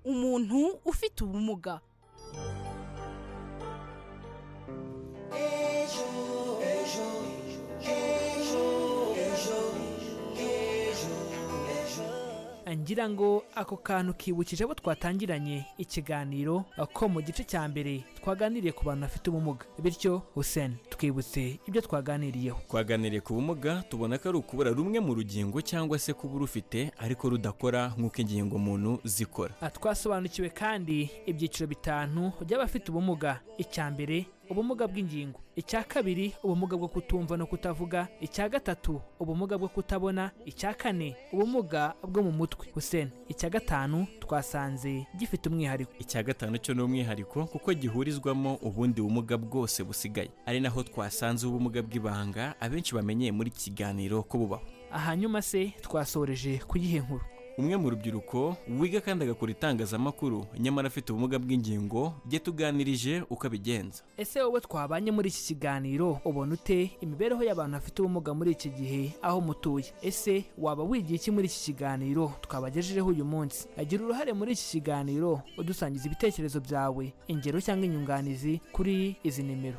umuntu ufite ubumuga. Ngira ngo ako kantu kibukije abo twatangiranye ikiganiro ko mu gice cya mbere twaganiriye ku bantu bafite ubumuga, bityo Hussein twibutse ibyo twaganiriyeho. Twaganiriye ku bumuga tubona ko ari ukubura rumwe mu rugingo cyangwa se kuba urufite ariko rudakora nk'uko ingingo muntu zikora. Twasobanukiwe kandi ibyiciro bitanu by'abafite ubumuga. Icya mbere, ubumuga bw'ingingo. Icya kabiri, ubumuga bwo kutumva no kutavuga. Icya gatatu, ubumuga bwo kutabona. Icya kane, ubumuga bwo mu mutwe. Hussein, icya gatanu twasanze gifite umwihariko. Icya gatanu cyo ni umwihariko kuko gihurizwamo ubundi bumuga bwose busigaye, ari naho twasanze ubumuga bw'ibanga abenshi bamenyeye muri kiganiro ko bubaho. Hanyuma se twasoreje kuyihe nkuru. Umwe mu rubyiruko wiga kandi agakora itangazamakuru nyamara afite ubumuga bw'ingingo tuganirije uko abigenza. Ese wowe twabanye muri iki kiganiro ubona ute imibereho y'abantu bafite ubumuga muri iki gihe aho mutuye? Ese waba wigiye iki muri iki kiganiro twabagejejeho uyu munsi? Agira uruhare muri iki kiganiro udusangiza ibitekerezo byawe, ingero cyangwa inyunganizi kuri izi nimero: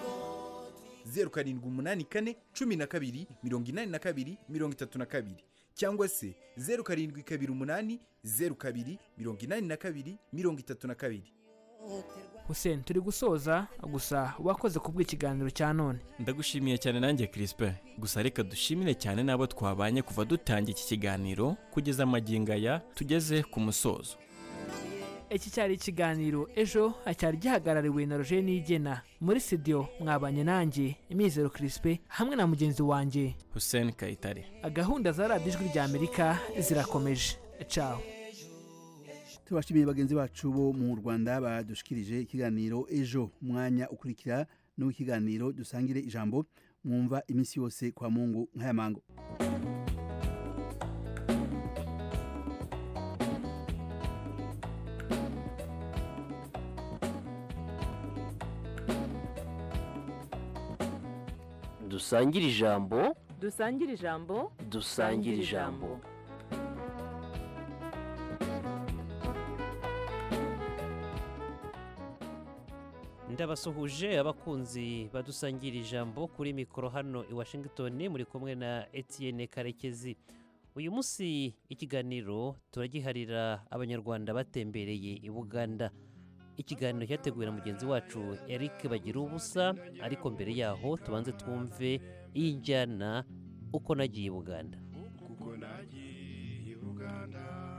0784 12 82 32 cyangwa se 0728 02 82 32. Hussein, turi gusoza gusa wakoze kubw'ikiganiro cya none. Ndagushimiye cyane nanjye Crispin. Gusa reka dushimire cyane n'abo twabanye kuva dutangiye iki kiganiro kugeza amagingo aya tugeze ku musozo. Iki cyari ikiganiro ejo, cyari gihagarariwe na Roger Nigena. Muri studio mwabanye nanjye Mizero Crispin hamwe na mugenzi wanjye Hussein Kayitare. Gahunda za Radio Ijwi ry'Amerika zirakomeje. Ciao. Tubashimiye bagenzi bacu bo mu Rwanda badushikirije ikiganiro ejo. Umwanya ukurikira no ikiganiro dusangire ijambo mwumva iminsi yose kwa Mungu nk'aya mango. Dusangire ijambo. Dusangire ijambo. Dusangire ijambo. Ndabasuhuje abakunzi badusangira ijambo kuri mikoro hano i Washington, muri kumwe na Etienne Karekezi. Uyu munsi ikiganiro turagiharira abanyarwanda batembereye i Buganda. Ikiganiro cyateguwe na mugenzi wacu Eric Bagira ubusa, ariko mbere yaho tubanze twumve iyi njyana uko nagiye i Buganda. Kuko nagiye i Buganda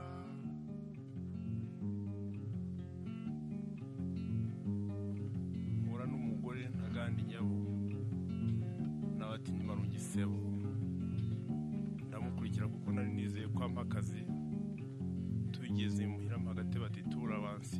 mpura n'umugore ntagandi nyabo n'abati nyuma rugisebo, ndamukurikira kuko nari nizeye ko ampa akazi. Tugeze muhira mpagate bati turabansi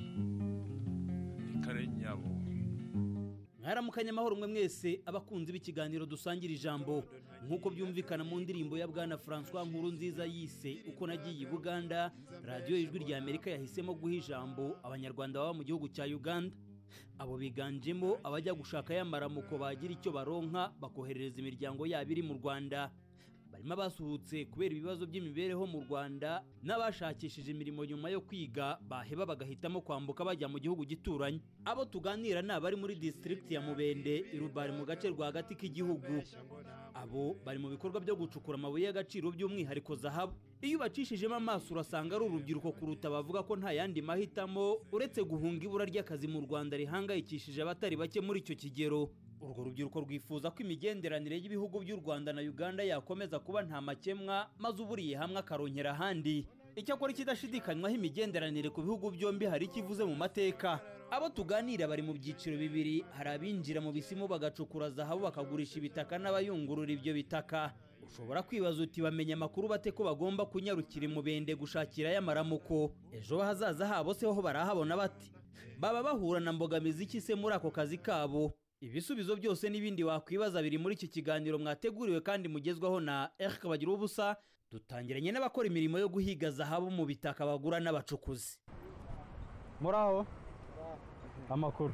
nyabo. Mwaramukanya amahoro mwe mwese abakunzi b'ikiganiro dusangira ijambo. Nk'uko byumvikana mu ndirimbo ya Bwana François Nkurunziza yise uko nagiye i Buganda, Radio Ijwi ry'Amerika yahisemo guha ijambo abanyarwanda baba mu gihugu cya Uganda. Abo biganjemo abajya gushaka y'amaramuko bagira icyo baronka bakoherereza imiryango yabo iri mu Rwanda. Barimo basuhutse kubera ibibazo by'imibereho mu Rwanda, n'abashakishije imirimo nyuma yo kwiga baheba bagahitamo kwambuka bajya mu gihugu gituranye. Abo tuganira ni abari muri district ya Mubende irubari mu gace rwagati k'igihugu. Abo bari mu bikorwa byo gucukura amabuye y'agaciro by'umwihariko zahabu. Iyo ubacishijemo amaso urasanga ari urubyiruko kuruta bavuga ko nta yandi mahitamo uretse guhunga ibura ry'akazi mu Rwanda rihangayikishije abatari bake muri icyo kigero. Urwo rubyiruko rwifuza ko imigenderanire y'ibihugu by'u Rwanda na Uganda yakomeza kuba nta makemwa, maze uburiye hamwe akaronkera ahandi. Icyakora ikidashidikanywaho imigenderanire ku bihugu byombi hari ikivuze mu mateka. Abo tuganira bari mu byiciro bibiri, hari abinjira mu bisimu bagacukura zahabu bakagurisha ibitaka n'abayungurura ibyo bitaka. Ushobora kwibaza uti bamenya amakuru bate ko bagomba kunyarukira i Mubende gushakira y'amaramuko? Ejo hazaza habo se ho barahabona bati? Baba bahura na mbogamizi iki se muri ako kazi kabo? Ibisubizo byose n'ibindi wakwibaza biri muri iki kiganiro mwateguriwe kandi mugezwaho na Eric Bagira ubusa. Dutangiranye n'abakora imirimo yo guhiga zahabu mu bitaka bagura n'abacukuzi. Muraho amakuru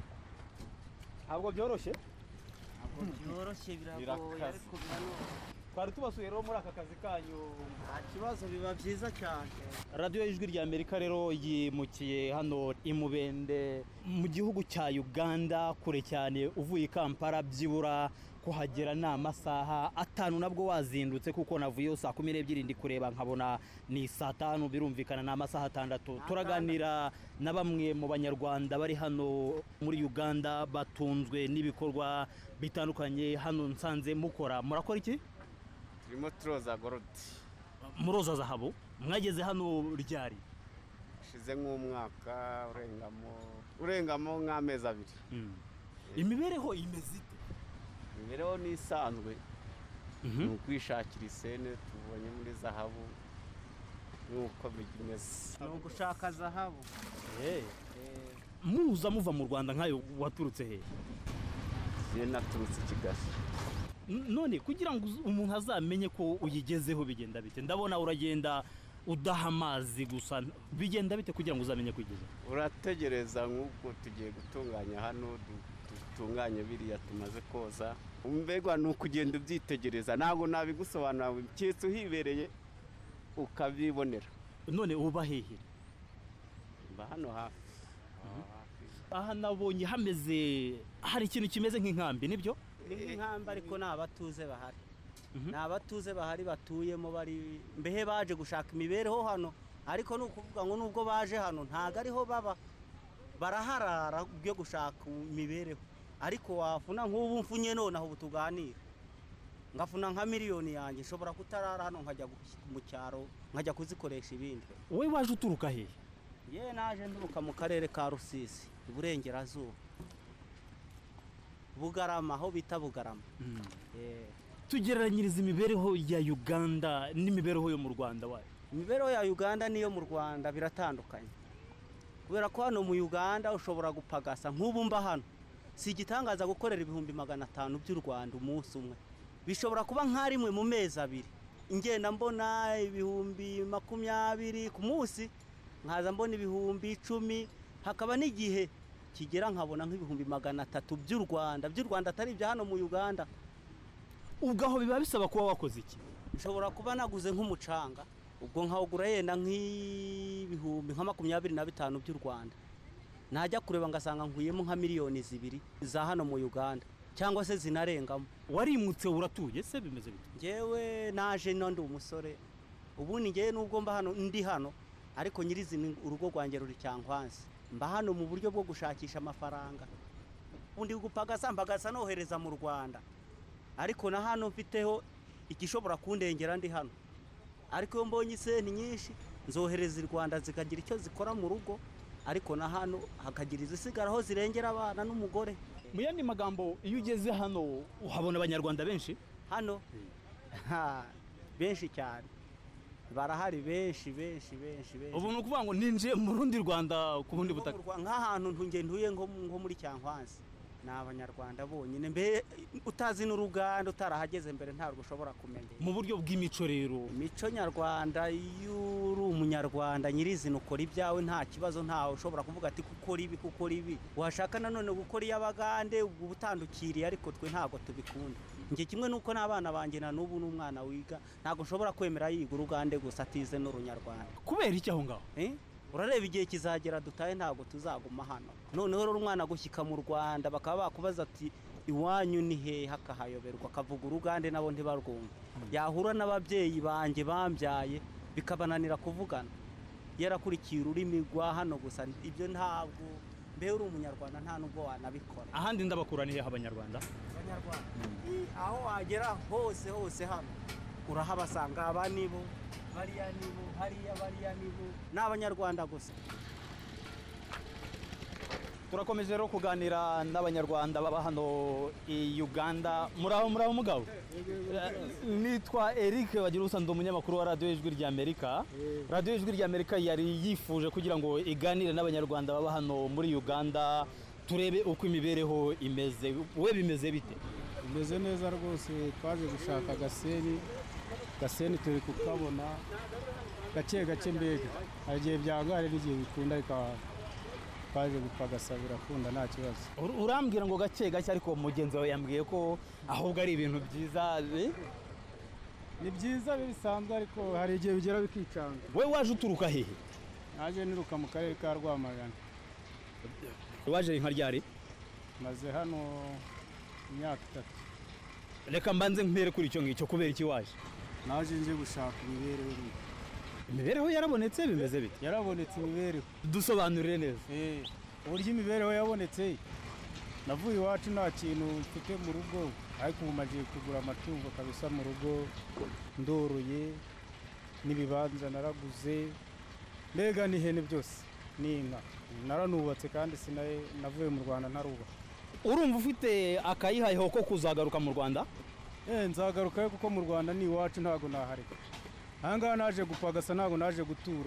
Ntabwo byoroshye? Byoroshye biragoye ariko twari tubasuye rero muri aka kazi kanyu. nta kibazo, biba byiza cyane. radiyo y'ijwi rya Amerika rero yimukiye hano i Mubende mu gihugu cya Uganda, kure cyane, uvuye i Kampala byibura kuhagera ni amasaha 5 nabwo wazindutse, kuko navuyeyo saa 12 ndi kureba nkabona ni saa 5, birumvikana ni amasaha 6. turaganira na bamwe mu banyarwanda bari hano muri Uganda batunzwe n'ibikorwa bitandukanye. Hano nsanze mukora, murakora iki? turimo turoza gorodi. Muroza zahabu. Mwageze hano ryari? shize nk'umwaka urengamo nk'amezi 2. Imibereho imeze ite? imibereho ni isanzwe, ni ukwishakira isene tubonye muri zahabu nuko bimeze, ni ugushaka zahabu. Muza muva mu Rwanda nkayo, waturutse he? je naturutse i Kigali. None kugira ngo umuntu azamenye ko uyigezeho bigenda bite? Ndabona uragenda udaha amazi gusa, bigenda bite kugira ngo uzamenye kwigezeho? urategereza nk'uko tugiye gutunganya hano, dutunganye biriya tumaze koza. Mbega ni ukugenda ubyitegereza, ntabwo nabigusobanura, cyetse uhibereye ukabibonera. None uba hehe? mba hano hafi. Aha nabonye hameze, hari ikintu kimeze nk'inkambi, nibyo? ni nk'inkambi ariko ni abatuze bahari. ni abatuze bahari batuyemo, bari mbehe baje gushaka imibereho hano, ariko ni ukuvuga ngo nubwo baje hano ntago ariho baba, baraharara byo gushaka imibereho. ariko wafuna nk'ubu mfunye none aho tuganira, ngafuna nka miliyoni yanjye, nshobora kutarara hano nkajya mu cyaro nkajya kuzikoresha ibindi. Wowe waje uturuka he? ye naje nduruka mu karere ka Rusizi, Iburengerazuba, Bugarama, aho bita Bugarama. Tugereranyiriza imibereho ya Uganda n'imibereho yo mu Rwanda wayo. Imibereho ya Uganda niyo mu Rwanda biratandukanye, kubera ko hano mu Uganda ushobora gupagasa. nk'ubu mba hano si igitangaza gukorera 500 by'u Rwanda umunsi umwe, bishobora kuba nka rimwe mu mezi 2 ingenda mbona 20 ku munsi, nkaza mbona 10,000, hakaba n'igihe kigera nkabona nk'ibihumbi 300 by'u Rwanda atari ibya hano mu Uganda. Ubwo aho biba bisaba kuba wakoze iki? Nshobora kuba naguze nk'umucanga, ubwo nkawugura yenda nk'ibihumbi 25 by'u Rwanda, najya kureba ngasanga nkuyemo nka miliyoni 2 za hano mu Uganda, cyangwa se zinarengamo. Warimutse uratuye se bimeze bite? Ngewe naje ndi umusore, ubundi ngewe nubwo mba hano ndi hano, ariko nyirizina urugo rwanjye ruri Cyankwanzi. Mba hano mu buryo bwo gushakisha amafaranga, undi mbagasa nohereza mu Rwanda, ariko na hano mfiteho igishobora kundengera ndi hano. Ariko iyo mbonye iseni nyinshi nzohereza i Rwanda zikagira icyo zikora mu rugo, ariko na hano hakagira izisigaraho zirengera abana n'umugore. Mu yandi magambo, iyo ugeze hano uhabona abanyarwanda benshi hano? benshi cyane, barahari benshi. Ubu ni ukuvuga ngo ninjiye mu rundi Rwanda ku bundi butaka. Nk'ahantu ntuye nko muri Cyankwanzi, ni abanyarwanda bonyine. Mbe utazi n'uruganda, utarahageze mbere ntabwo ushobora kumenya. Mu buryo bw'imico rero, imico nyarwanda, iyo uri umunyarwanda nyirizina ukora ibyawe nta kibazo, ntawe ushobora kuvuga ati kukora ibi. Washaka nanone gukora iy'Abagande ubwo butandukiriye, ariko twe ntabwo tubikunda. Nge kimwe nuko n'abana banjye na n'ubu n'umwana wiga, ntabwo nshobora kwemera yiga urugande gusa atize n'urunyarwanda. Kubera iki aho ngaho? Urareba igihe kizagera dutaye, ntabwo tuzaguma hano. Noneho rero umwana gushyika mu Rwanda bakaba bakubaza ati iwanyu ni hehe, akahayoberwa, akavuga urugande nabo ntibarwumva. Yahura n'ababyeyi banjye bambyaye bikabananira kuvugana, yarakurikiye ururimi rwa hano gusa. Ibyo ntabwo, mbe uri umunyarwanda nta nubwo wanabikora. Ahandi ndabakura ni hehe abanyarwanda? Aho wagera hose hano urahabasanga. Aba nibo, bariya nibo, bariya nibo, ni abanyarwanda gusa. Turakomeje rero kuganira n'abanyarwanda baba hano i Uganda. Muraho mugabo? Nitwa Eric Bagira ubusa, ndi umunyamakuru wa Radio Ijwi rya Amerika. Radio Ijwi rya Amerika yari yifuje kugira ngo iganire n'abanyarwanda baba hano muri Uganda, turebe uko imibereho imeze. We bimeze bite? Bimeze neza rwose. Twaje gushaka gaseni turi kukabona gake mbega, agiye byagare n'igihe bikunda, ariko twaje gupagasa birakunda nta kibazo. Urambwira ngo gake, ariko mugenzi wawe yambwiye ko ahubwo ari ibintu byiza. ni byiza bisanzwe ariko hari igihe bigera bikicanga. wowe waje uturuka hehe? Naje niruka mu karere ka Rwamagana. waje nka ryari? Maze hano imyaka 3. reka mbanze mpere kuri icyo ngicyo kubera iki waje? Naje nje gushaka imibereho. imibereho yarabonetse bimeze bite? Yarabonetse imibereho. dusobanurire neza. uburyo imibereho yabonetse navuye iwacu nta kintu mfite mu rugo ariko ubu magiye kugura amatungo kabisa mu rugo ndoroye n'ibibanza naraguze mbega n'ihene byose n'inka naranubatse kandi navuye mu Rwanda ntaruba. urumva ufite akayihayeho ko kuzagaruka mu Rwanda? nzagaruka kuko mu Rwanda ni iwacu ntago nahareka. ahangaha naje gupagasa ntago naje gutura.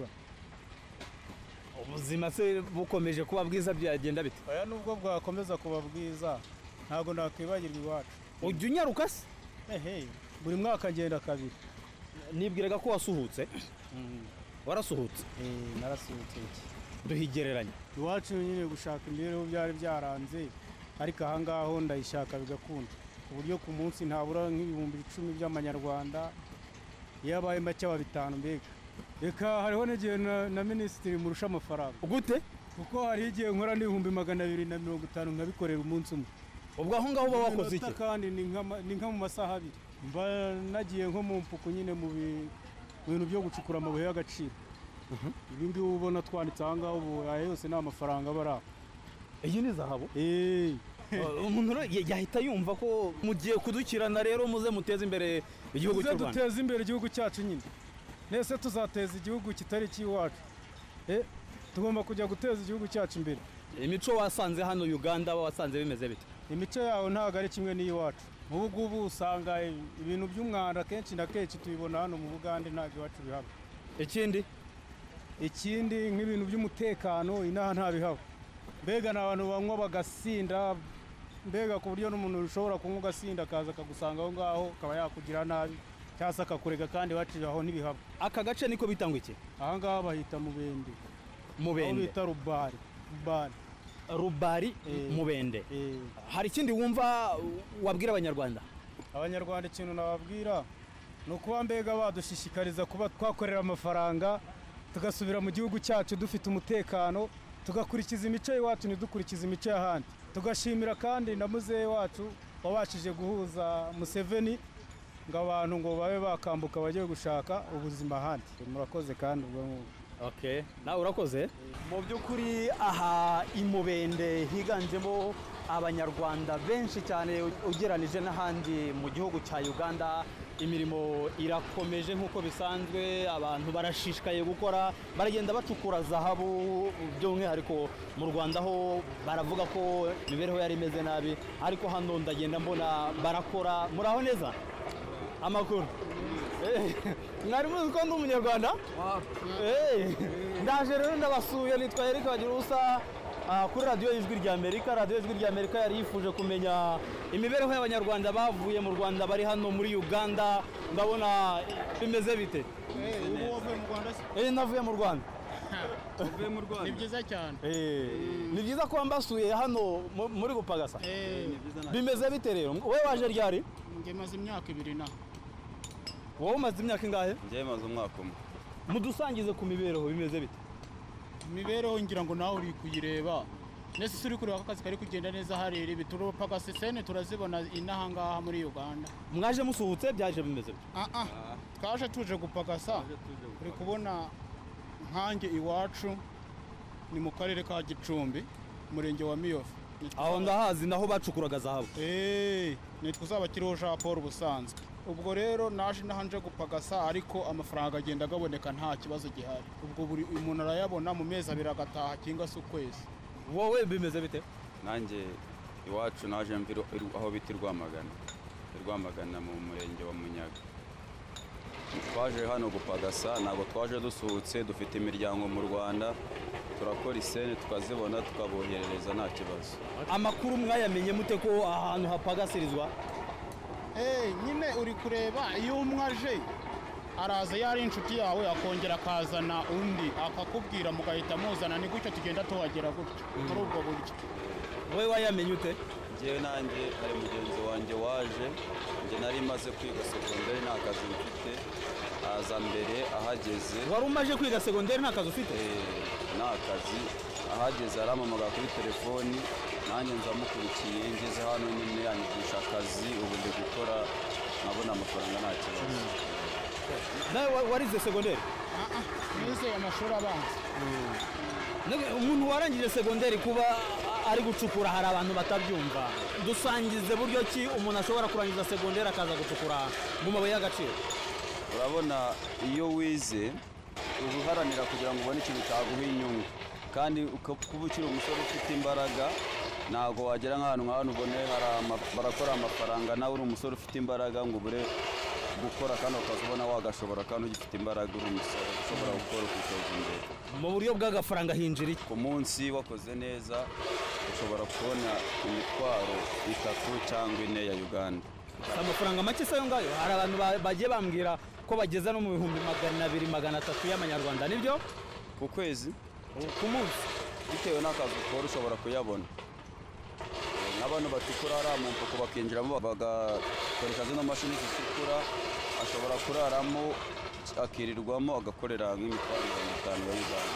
ubuzima se bukomeje kuba bwiza byagenda bite? Oya nubwo bwakomeza kuba bwiza ntago nakwibagirwa iwacu. ujya unyaruka se? buri mwaka ngenda 2. nibwiraga ko wasuhutse. warasuhutse? narasuhutse. duhigereranya iwacu nyine gushaka imibereho byari byaranze ariko ahangaho ndayishaka bigakunda ku buryo ku munsi ntabura nk'ibihumbi 10 by'amanyarwanda yabaye make aba 5 mbega. reka hariho n'igihe na minisitiri murusha amafaranga. gute? kuko hari igihe nkora n'ibihumbi 250 nkabikorera umunsi umwe. ubwo aho ngaho uba wakoze iki? kandi ni nka mu masaha 2 mba nagiye nko mu mpuku nyine mu bintu byo gucukura amabuye y'agaciro. ibi ngibi ubona twanditse aha ngaho ubu yose ni amafaranga baraho. iyi ni zahabu? umuntu yahita yumva ko mugiye kudukirana rero muze muteze imbere igihugu cy'u Rwanda. duteze imbere igihugu cyacu nyine. nese tuzateza igihugu kitari cy'iwacu. tugomba kujya guteza igihugu cyacu imbere. imico wasanze hano Uganda wasanze bimeze bite? imico yaho ntago ari kimwe n'iyiwacu. mu bugubu usanga ibintu by'umwanda kenshi na kenshi tubibona hano mu Bugande ntago iwacu bihaba. ikindi nk'ibintu by'umutekano inaha ntabihaba. mbega n'abantu banywa bagasinda mbega ku buryo n'umuntu ushobora kunywa ugasinda akaza akagusanga aho ngaho akaba yakugira nabi cyangwa se akakurega kandi iwacu aho ntibihaba. aka gace niko bitangwa iki? aha ngaha bahita Mubende. Mubende aho bita Rubari Mubende. hari ikindi wumva wabwira abanyarwanda? abanyarwanda ikintu nababwira ni ukuba mbega badushishikariza kuba twakorera amafaranga tugasubira mu gihugu cyacu dufite umutekano tugakurikiza imico y'iwacu ntidukurikize imico y'ahandi. tugashimira kandi na muzehe wacu wabashije guhuza Museveni ngo abantu ngo babe bakambuka bajye gushaka ubuzima ahandi. murakoze kandi ubwo nawe urakoze. mu by'ukuri aha i Mubende higanjemo abanyarwanda benshi cyane ugeranije n'ahandi mu gihugu cya Uganda. imirimo irakomeje nk'uko bisanzwe, abantu barashishikaye gukora, baragenda bacukura zahabu. by'umwihariko mu Rwanda ho baravuga ko imibereho yari imeze nabi, ariko hano ndagenda mbona barakora. muraho neza? amakuru mwari muzi ko ndi umunyarwanda? ndaje rero ndabasuye, nitwa Eric Bagiruwubusa kuri radiyo y'ijwi ry'Amerika. radiyo y'ijwi ry'Amerika yari yifuje kumenya imibereho y'abanyarwanda bavuye mu Rwanda bari hano muri Uganda. ndabona bimeze bite? ubu wavuye mu Rwanda se? navuye mu Rwanda. uvuye mu Rwanda? ni byiza cyane. ni byiza ko mbasuye hano muri gupagasa. bimeze bite rero? wowe waje ryari? njye maze imyaka 2 naho. wowe umaze imyaka ingahe? njye maze umwaka umwe. mudusangize ku mibereho bimeze bite? imibereho ngira ngo nawe uri kuyireba. nese uri kureba akazi kari kugenda neza hariri bitupagasa sene turazibona inaha ngaha muri Uganda. mwaje musuhutse byaje bimeze bite? twaje tuje gupagasa. uri kubona nkange iwacu ni mu karere ka Gicumbi, umurenge wa Miyofu. aho ndahazi naho bacukuraga zahabu. nitwa uzabakiriho Jean Paul ubusanzwe. ubwo rero naje nahanje gupagasa, ariko amafaranga agenda agaboneka nta kibazo gihari. ubwo buri umuntu arayabona mu mezi 2 agataha cyangwa se ukwezi. wowe bimeze bite? nanjye iwacu naje mvira aho bita Rwamagana mu murenge wa Munyaga. twaje hano gupagasa, ntabwo twaje dusuhutse, dufite imiryango mu Rwanda, turakora isene tukazibona tukaboherereza nta kibazo. amakuru mwayamenye mute ko ahantu hapagasirizwa? nyine uri kureba iyo umwe aje araza yari inshuti yawe akongera akazana undi akakubwira mugahita muzana, ni gutyo tugenda tuhagera gutyo muri ubwo buryo. wowe wayamenye ute? njyewe nanjye hari mugenzi wanjye waje njye nari maze kwiga segonderi nta kazi mfite aza mbere ahageze. Wari umaze kwiga segonderi nta kazi ufite? Nta kazi, ahageze arampamagara kuri telefoni nanjye nzamukurikiye ngeze hano nyine yanyigisha akazi ubu ndi gukora nkabona amafaranga nta kibazo. Nawe warize segonderi? nize amashuri abanza. Umuntu warangije segonderi kuba ari gucukura hari abantu batabyumva, dusangize buryo ki umuntu ashobora kurangiza segonderi akaza gucukura mu mabuye y'agaciro? Urabona iyo wize uharanira kugira ngo ubone ikintu cyaguha inyungu, kandi kuba ukiri umusore ufite imbaraga ntabwo wagera nk'ahantu ubone barakora amafaranga nawe uri umusore ufite imbaraga ngo ubure gukora kandi ukazubona wagashobora kandi ugifite imbaraga uri umusore ushobora gukora ukiteza imbere. Mu buryo bw'agafaranga hinjira iki? Ku munsi wakoze neza ushobora kubona imitwaro 3 cyangwa 4 ya Uganda. Amafaranga make se ayo ngayo? Hari abantu bagiye bambwira ko bageza no mu 200-300 y'amanyarwanda, nibyo? Ku kwezi? Ku munsi? Bitewe n'akazi ukora ushobora kuyabona. N'abantu batikura ari amumpuko bakinjiramo bagakoresha zino mashini zitikura, ashobora kuraramo akirirwamo agakorera nk'imitwaro 500 ya Uganda.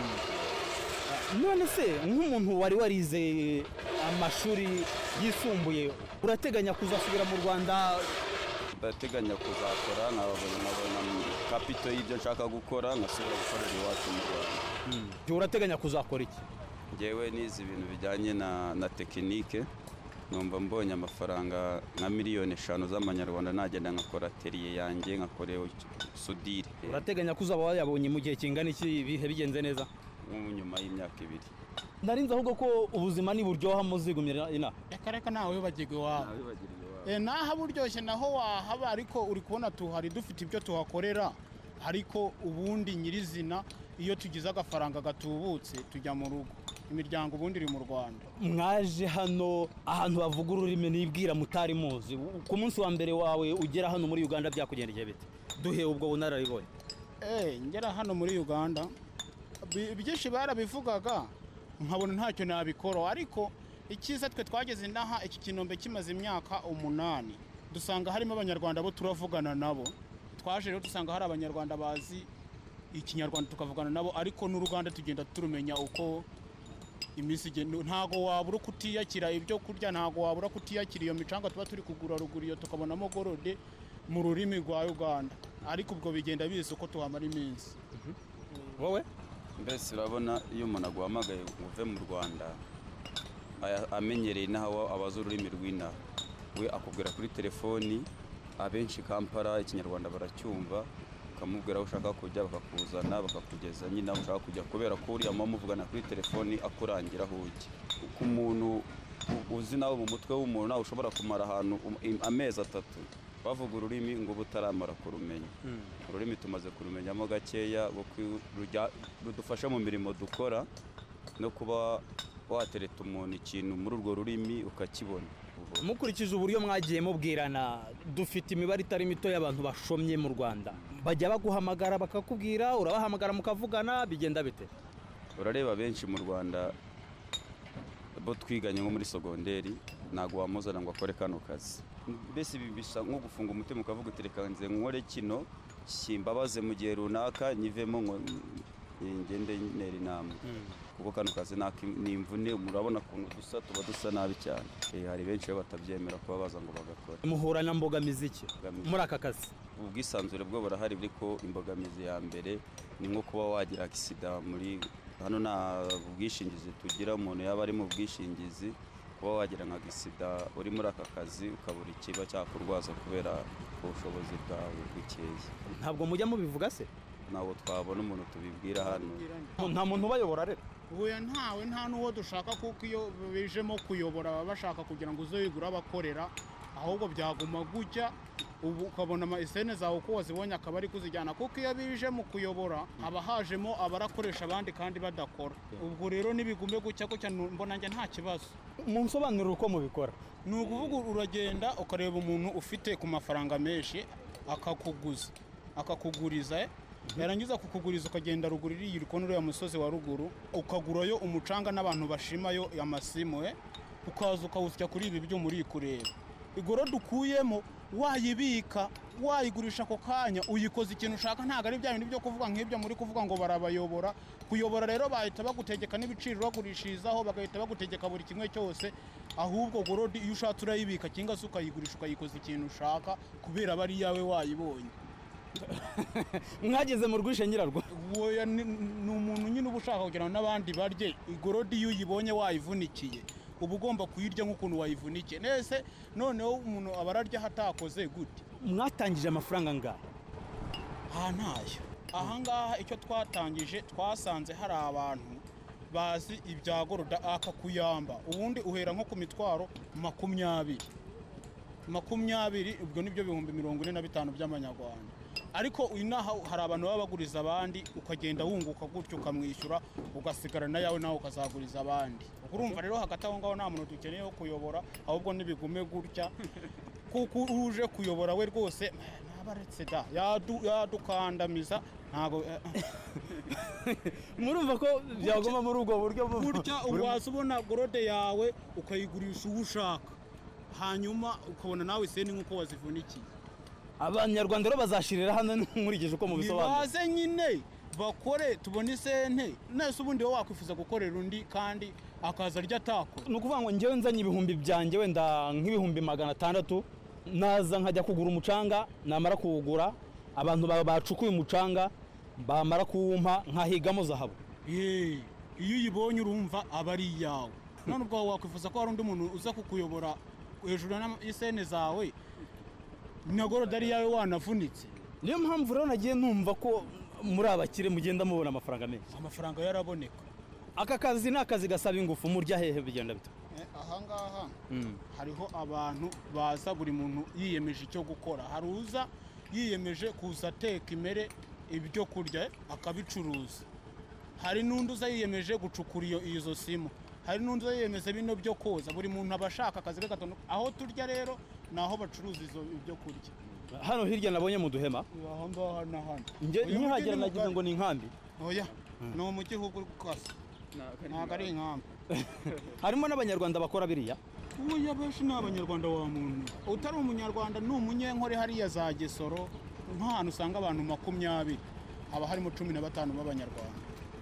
None se nk'umuntu wari warize amashuri yisumbuye urateganya kuzasubira mu Rwanda? Ndateganya kuzakora nkabona kapito y'ibyo nshaka gukora nkasubira gukorera iwacu mu Rwanda. Urateganya kuzakora iki? Njyewe nize ibintu bijyanye na tekinike, numva mbonye amafaranga nka miliyoni 5 z'amanyarwanda nagenda nkakora atelier yanjye nkakorera sudire. Urateganya kuzaba wayabonye mu gihe kingana iki, ibihe bigenze neza? Nyuma y'imyaka 2. Narinze ahubwo ko ubuzima ni buryoha muzigumira ina. Reka nawe wibagirwe iwawe. Naha buryoshye naho wahaba, ariko uri kubona tuhari dufite ibyo tuhakorera, ariko ubundi nyirizina iyo tugize agafaranga gatubutse tujya mu rugo, imiryango ubundi iri mu Rwanda. Mwaje hano ahantu bavuga ururimi nibwira mutari muzi, ku munsi wa mbere wawe ugera hano muri Uganda byakugendeye bite? Duhe ubwo bunararibonye. Ngera hano muri Uganda byinshi barabivugaga nkabona ntacyo nabikora, ariko ikiza twe twageze inaha iki kinombe kimaze imyaka 8 dusanga harimo abanyarwanda bo turavugana nabo. Twaje rero dusanga hari abanyarwanda bazi ikinyarwanda tukavugana nabo, ariko n'Uruganda tugenda turumenya uko iminsi igenda. Ntago wabura kutiyakira ibyo kurya, ntago wabura kutiyakira iyo micanga tuba turi kugura ruguru iyo tukabonamo gorode mu rurimi rwa Uganda, ariko ubwo bigenda biza uko tuhamara iminsi. Wowe mbese urabona iyo umuntu aguhamagaye uve mu Rwanda amenyereye naho abaza ururimi rw'inaha, we akubwira kuri telefoni, abenshi Kampala ikinyarwanda baracyumva, ukamubwira aho ushaka kujya bakakuzana bakakugeza nyine aho ushaka kujya, kubera ko uriya muvugana kuri telefoni akurangira aho ujya. Ku muntu uzi nawe mu mutwe w'umuntu nawe ushobora kumara ahantu amezi 3 bavuga ururimi ngo butaramara kurumenya. Ururimi tumaze kurumenyamo gakeya rudufasha mu mirimo dukora no kuba watereta umuntu ikintu muri urwo rurimi ukakibona. Mukurikije uburyo mwagiye mubwirana, dufite imibare itari mito y'abantu bashomye mu Rwanda, bajya baguhamagara bakakubwira, urabahamagara mukavugana, bigenda bite? Urareba benshi mu Rwanda bo twiganye nko muri segonderi ntago wamuzana ngo akore kano kazi. Mbese bisa nko gufunga umutima ukavuga uterekanze nkore kino simbabaze mu gihe runaka nyivemo ngo ngende nera inama, kuko kano kazi ni imvune. Murabona kuntu tuba dusa nabi cyane. Hari benshi batabyemera kuba baza ngo bagakora. Muhura na mbogamizi iki muri aka kazi? Ubwisanzure bwo burahari, ariko imbogamizi ya mbere ni nko kuba wagira accident. Muri hano nta bwishingizi tugira, umuntu yaba ari mu bwishingizi kuba wagira nka accident uri muri aka kazi ukabura ikiba cyakurwaza kubera ubushobozi bwawe bukeya. Ntabwo mujya mubivuga se? Ntabwo twabona umuntu tubibwira hano. Nta muntu ubayobora rero? Oya, nta n'uwo dushaka, kuko iyo bijemo kuyobora baba bashaka kugira ngo uze wigura abakorera, ahubwo byaguma gutya ubu ukabona isene zawe uko wazibonye akaba ari kuzijyana, kuko iyo bije mu kuyobora haba hajemo abarakoresha abandi kandi badakora. Ubwo rero nibigume gutya mbona njye nta kibazo. Munsobanurira uko mubikora? Ni ukuvuga uragenda ukareba umuntu ufite ku mafaranga menshi akakuguriza, yarangiza kukuguriza ukagenda ruguru iriya uri kubona uriya musozi wa ruguru ukagurayo umucanga n'abantu bashimayo amasimu, ukaza ukawusya kuri ibi byuma uri kureba. Igorode ukuyemo wayibika wayigurisha ako kanya uyikoza ikintu ushaka, ntabwo ari bya bintu byo kuvuga nk'ibyo muri kuvuga ngo barabayobora. Kuyobora rero bahita bagutegeka n'ibiciro bagurishirizaho, bagahita bagutegeka buri kimwe cyose. Ahubwo gorode iyo ushatse urayibika cyangwa se ukayigurisha ukayikoza ikintu ushaka kubera bari yawe wayibonye. Mwageze mu rwishe nyirarwo? Woya ni umuntu nyine uba ushaka kugira ngo n'abandi barye. Igorode iyo uyibonye wayivunikiye uba ugomba kuyirya nk'ukuntu wayivunikiye. Nese noneho umuntu aba ararya hatakoze gute. Mwatangije amafaranga ngaha? Ntayo. Ahangaha icyo twatangije twasanze hari abantu bazi ibya gorode akakuyamba. Ubundi uhera nko ku mitwaro 20. Ubwo nibyo 45,000 by'amanyarwanda. Ariko inaha hari abantu baba baguriza abandi ukagenda wunguka gutyo ukamwishyura ugasigarana yawe nawe ukazaguriza abandi. Urumva rero hagati aho ngaho nta muntu dukeneye wo kuyobora, ahubwo nibigume gutya kuko uje kuyobora we rwose nabaretse da yadukandamiza ntago. Murumva ko byagoma muri ubwo buryo burya uwaza ubona gorode yawe ukayigurisha uwo ushaka, hanyuma ukabona nawe seni nk'uko wazivunikiye. Abanyarwanda rero bazashirira hano nkurikije uko mubisobanura. Baze nyine bakore tubone isente. Nese ubundi wowe wakwifuza gukorera undi kandi akaza arya atako. Ni ukuvuga ngo njyewe nzanye ibihumbi byanjye wenda nk'ibihumbi 600 naza nkajya kugura umucanga, namara kuwugura abantu bacukuye umucanga bamara kuwumpa nkahigamo zahabu. Iyo uyibonye urumva aba ari iyawe. None ubwo wakwifuza ko hari undi muntu uza kukuyobora hejuru y'isene zawe na gorode ari yawe wanavunitse. Niyo mpamvu rero nagiye numva ko muri abakire mugenda mubona amafaranga menshi. Amafaranga yaraboneka. Aka kazi ni akazi gasaba ingufu, murya hehe bigenda bito? Ahangaha hariho abantu baza buri muntu yiyemeje icyo gukora. Hari uza yiyemeje kuza ateka imere ibyo kurya akabicuruza. Hari n'undi uza yiyemeje gucukura izo simu. Hari n'undi uza yiyemeze bino byo koza. Buri muntu abashaka akazi gatondo. Aho turya rero naho bacuruza ibyo kurya. Hano hirya nabonye mu duhema. Aho ngaho n'ahandi. Nkihagera nagize ngo ni inkambi. Oya, no mu gihugu kwasa. Ntago ari inkambi. Harimo n'abanyarwanda bakora biriya? Oya, benshi ni abanyarwanda wa muntu. Utari umunyarwanda ni umunyenkore hariya za Gesoro. Nk'ahantu usanga abantu 20 haba harimo 15 b'abanyarwanda.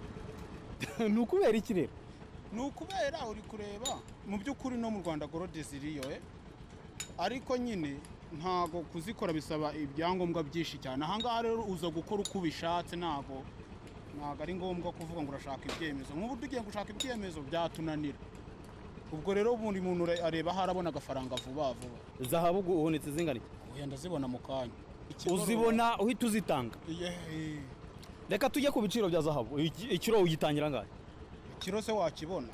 Ni ukubera iki rero? Ni ukubera uri kureba mu by'ukuri no mu Rwanda gorode ziriyo ariko nyine ntago kuzikora bisaba ibyangombwa byinshi cyane. Ahangaha rero uza gukora uko ubishatse, ntago ari ngombwa kuvuga ngo urashaka ibyemezo. Nk'ubu tugiye gushaka ibyemezo byatunanira. Ubwo rero buri muntu areba aho arabona agafaranga vuba vuba. Zahabu uhunitse zingana iki? Oya, ndazibona mu kanya. Uzibona uhita uzitanga? Reka tujye ku biciro bya zahabu. Ikiro ugitangira ngahe? Ikiro se wakibona.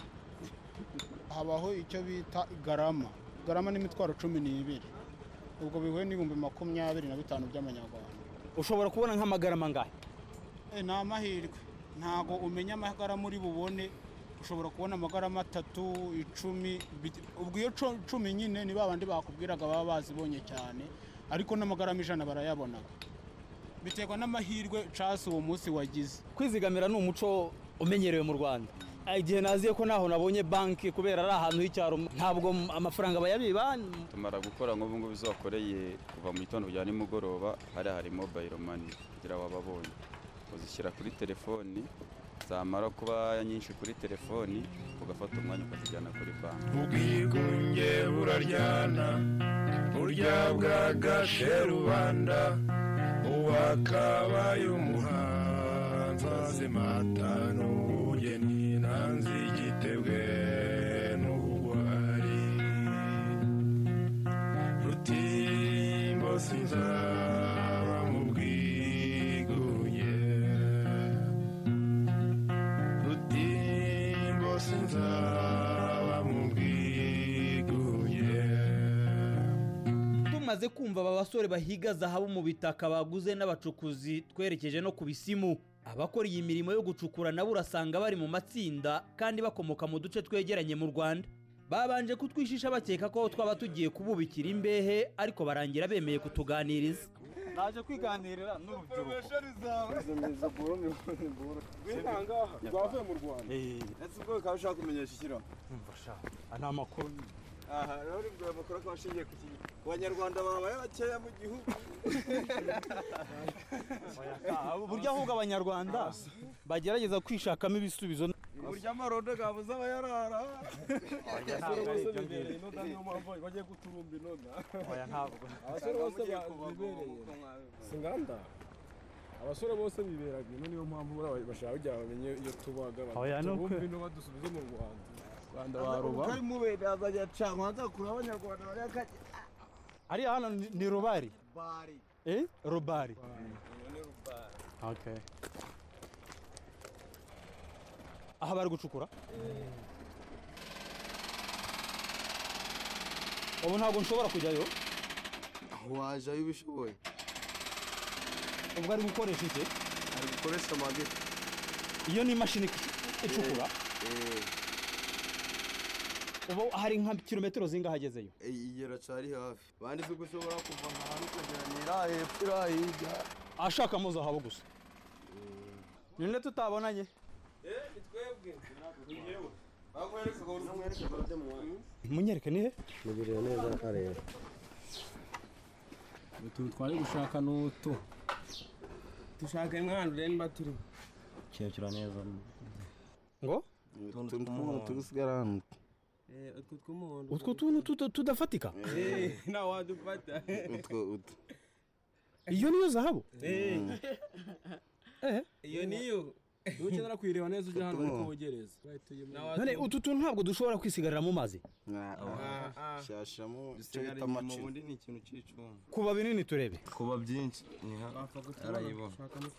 Habaho icyo bita garama. Garama ni imitwaro 12. Ubwo bihuye n'ibihumbi 25 by'amanyarwanda. Ushobora kubona nk'amagarama ngahe? Ni amahirwe. Ntago umenya amagarama uri bubone. Ushobora kubona amagarama 3, 10. Ubwo iyo 10 nyine ni babandi bakubwiraga baba bazibonye cyane. Ariko n'amagarama 100 barayabonaga. Biterwa n'amahirwe case uwo munsi wagize. Kwizigamira ni umuco umenyerewe mu Rwanda. Igihe naziye ko naho nabonye banki kubera ari ahantu h'icyaro ntabwo amafaranga bayabiba. Tumara gukora ngo ngo bizakoreye kuva mu gitondo bya nimugoroba hari mobile money kugira wababonye uzishyira kuri telefoni, zamara kuba nyinshi kuri telefoni ugafata umwanya ukazijyana kuri banki. Ubwigunge buraryana burya bwagashe rubanda uwakabaye umuhanzi azimatano ugeni nanzi igitebwe n'ubugwari rutimbo sinzaba mu bwigunge rutimbo sinzaba mu bwigunge. Tumaze kumva aba basore bahiga zahabu mu bitaka baguze n'abacukuzi, twerekeje no ku bisimu. Abakora iyi mirimo yo gucukura nabo urasanga bari mu matsinda kandi bakomoka mu duce twegeranye mu Rwanda. Babanje kutwishisha bakeka ko twaba tugiye kububikira imbehe, ariko barangira bemeye kutuganiriza. naje kwiganirira n'urubyiruko izo buro ni buro rw'intangaha rwavuye mu Rwanda ese ubwo ukaba ushaka kumenyesha ikiro umva sha ana makuru aha rero nibwo amakuru ko ashingiye ku kintu abanyarwanda babaye bakeya mu gihugu burya ahubwo abanyarwanda bagerageza kwishakamo ibisubizo burya amarondo gabuze abayarara bagiye guturumba inona oya ntabwo abasore bose bibereye singanda abasore bose biberaga ino niyo mpamvu bashaka kugira bamenye iyo tubaga baturumba ino badusubize mu Rwanda baroba kari mubere azajya canwa azakura abanyarwanda bari akaje ari hano ni rubari bari rubari ni rubari okay aha bari gucukura ubu ntabwo nshobora kujyayo waje ayo ubishoboye ubwo ari gukoresha iki ari gukoresha amageti iyo ni imashini icukura ubu hari nka kilometero zingahe agezeyo igera cyari hafi bandi se gushobora kuva ahantu ukageranira hepfo hirya ashaka mu zahabu gusa none tutabonanye twebwe ngewe bakwereka ko namwereka barade mu wanyu munyereke ni he mugirira neza areba utu twari gushaka n'utu dushaka imwandu rero mba turi cyekira neza ngo utuntu tugusigara hano utwo tuntu tudafatika na wadufata utwo iyo niyo zahabu iyo niyo ukenera kwireba neza ujya hano ariko wogereza none utu tuntu ntabwo dushobora kwisigarira mu mazi shashamo cyo amaci ubundi ni ikintu cy'icuma kuba binini turebe kuba byinshi arayibona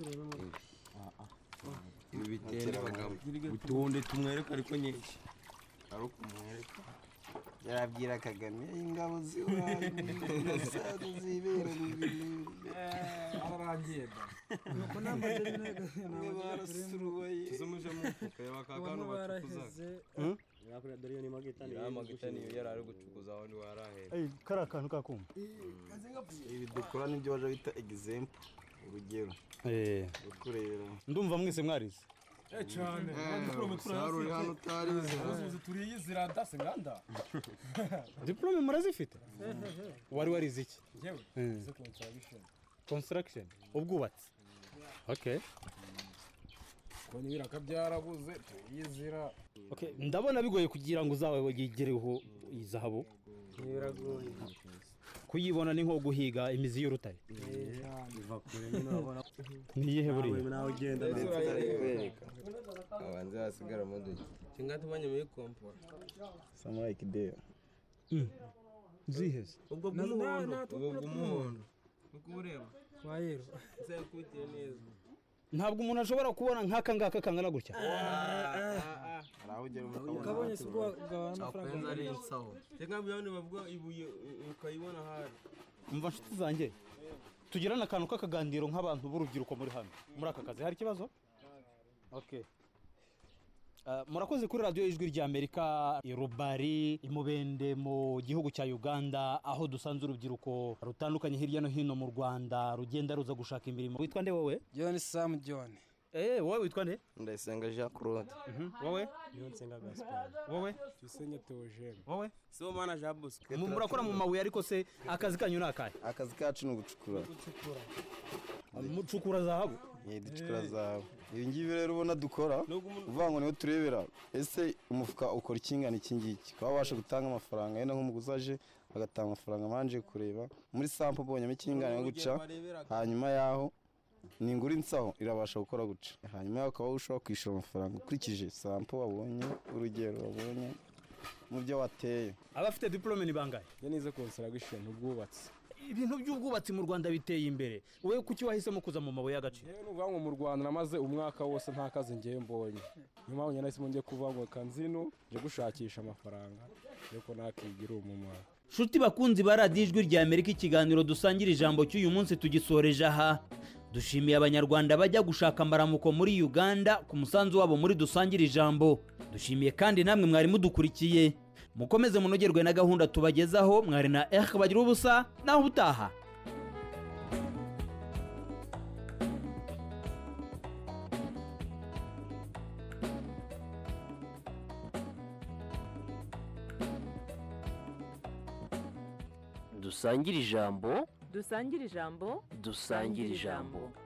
ibi bitende bagabo utunde tumwereka ariko nyinshi ari ukumwereka yarabwira Kagame ingabo ziwaye n'isado zibera mu bintu ararangiye nuko namaze barasuruye tuzumuje mu fuka y'abakagano batukuza yakora dariyo ni magitani yarari gucukuza aho ni warahera kara kantu kakumva ibi dukora nibyo baje bita example urugero ukurera ndumva mwese mwarize cyane saruri hano utarize turiyizira dase nganda diplome murazifite wari warize iki yewe construction ubwubatsi okay konye biraka byarabuze turiyizira okay ndabona bigoye kugira ngo uzawe yigereho izahabu biragoye kuyibona ni nko guhiga imizi y'urutare biva kure nyine babona niyihe buriya nawe ugenda nakwereka abanze basigara mu duke kinga tubanye muri kompora some like there ziheze ubwo bw'umuhondo uko ureba wayero sekutire neza ntabwo umuntu ashobora kubona nk'aka ngaka kangana gutya arahugera ukabonye se ubwo amafaranga ari insaho cyangwa byabone bavuga ibuye ukayibona hari umva nshuti zanjye tugirana akantu k'akaganiro nk'abantu b'urubyiruko muri hano muri aka kazi hari ikibazo okay murakoze kuri radio ijwi rya Amerika irubari imubende mu gihugu cya Uganda aho dusanze urubyiruko rutandukanye hirya no hino mu Rwanda rugenda ruza gushaka imirimo witwa nde wowe John Sam John wowe witwa nde Ndayisenga Jean Claude wowe Yonsenga Gaspard wowe Tusenye Theogene wowe so mana Jean Bosco murakora mu mabuye ariko se akazi kanyu nakaye akazi kacu ni ugucukura mucukura zahabu ducukura zahabu ibi ngibi rero ubona dukora uvuga ngo niho turebera ese umufuka ukora ikingana iki ngiki ukaba wabasha gutanga amafaranga yenda nk'umuguzi aje agatanga amafaranga manje kureba muri sample ubonyemo ikingana yo guca hanyuma yaho ningura insaho irabasha gukora guca hanyuma yaho ukaba ushobora kwishyura amafaranga ukurikije sample wabonye urugero wabonye mu byo wateye abafite diplome ni bangahe yanize construction ubwubatsi ibintu by'ubwubatsi mu Rwanda biteye imbere wowe kuki wahisemo kuza mu mabuye y'agaciro yewe nuvuga ngo mu Rwanda namaze umwaka wose nta kazi ngiye mbonye nyuma nyine nahisemo ngiye kuvuga ngo kanzino je gushakisha amafaranga yuko nakigira umumaro Shuti bakunzi ba Radio Ijwi rya Amerika ikiganiro dusangira ijambo cy'uyu munsi tugisoreje aha dushimiye abanyarwanda bajya gushaka amaramuko muri Uganda ku musanzu wabo muri dusangira ijambo dushimiye kandi namwe mwari mudukurikiye mukomeze munogerwe na gahunda tubagezaho mwari na bagira ubusa naho utaha dusangire ijambo dusangire ijambo dusangire ijambo.